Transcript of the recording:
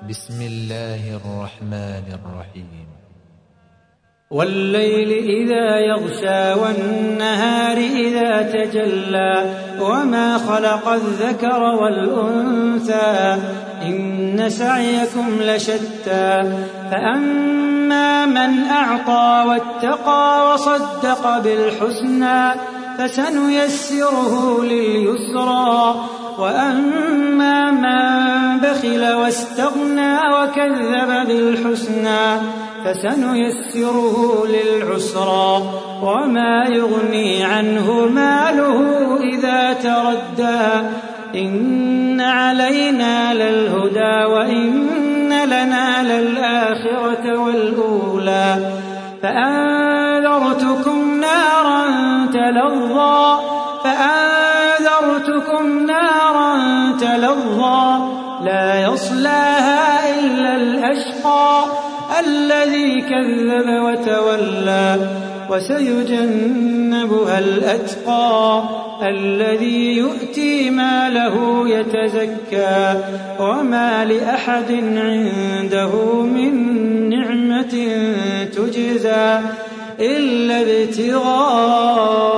بسم الله الرحمن الرحيم. والليل إذا يغشى والنهار إذا تجلى وما خلق الذكر والأنثى إن سعيكم لشتى فأما من أعطى واتقى وصدق بالحسنى فسنيسره لليسرى وأما من بخل واستغنى وكذب بالحسنى فسنيسره للعسرى وما يغني عنه ماله إذا تردى إن علينا للهدى وإن لنا للآخرة والأولى فأنذرتكم نارا تلظى لا يصلاها إلا الأشقى الذي كذب وتولى وسيجنبها الأتقى الذي يؤتي ماله يتزكى وما لأحد عنده من نعمة تجزى إلا ابتغاء